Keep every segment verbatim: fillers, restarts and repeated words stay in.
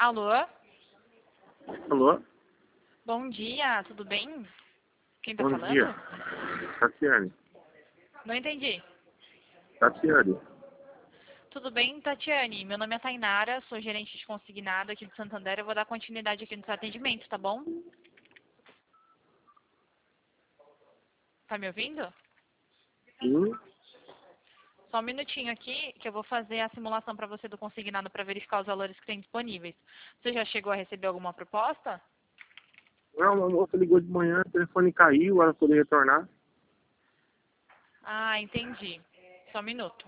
Alô? Alô? Bom dia, tudo bem? Quem tá Bom falando? dia. Tatiane. Não entendi. Tatiane. Tudo bem, Tatiane? Meu nome é Tainara, sou gerente de consignado aqui de Santander. Eu vou dar continuidade aqui no seu atendimento, tá bom? Tá me ouvindo? Sim. Só um minutinho aqui que eu vou fazer a simulação para você do consignado para verificar os valores que tem disponíveis. Você já chegou a receber alguma proposta? Não, uma moça ligou de manhã, o telefone caiu, ela poder retornar. Ah, entendi. Só um minuto.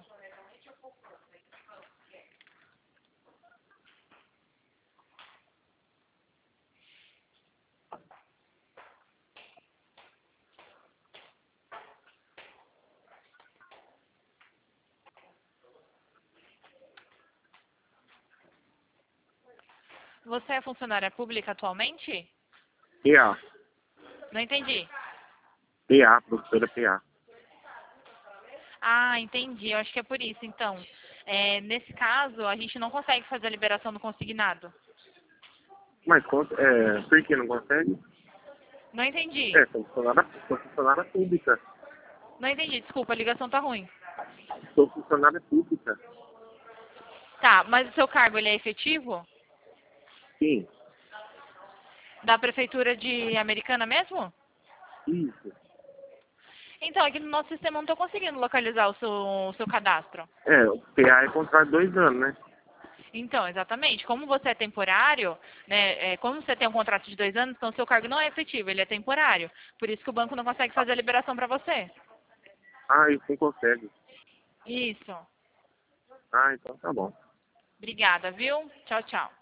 Você é funcionária pública atualmente? P A. Não entendi. P A, professora P A. Ah, entendi. Eu acho que é por isso. Então, é, nesse caso, a gente não consegue fazer a liberação do consignado. Mas conta- é, por que não consegue? Não entendi. É, sou funcionária, sou funcionária pública. Não entendi. Desculpa, a ligação tá ruim. Sou funcionária pública. Tá, mas o seu cargo, ele é efetivo? Sim. Da prefeitura de Americana mesmo? Isso. Então, aqui no nosso sistema eu não tô conseguindo localizar o seu, o seu cadastro. É, o P A é contrato de dois anos, né? Então, exatamente. Como você é temporário, né, é, como você tem um contrato de dois anos, então o seu cargo não é efetivo, ele é temporário. Por isso que o banco não consegue fazer a liberação para você. Ah, isso não consegue. Isso. Ah, então tá bom. Obrigada, viu? Tchau, tchau.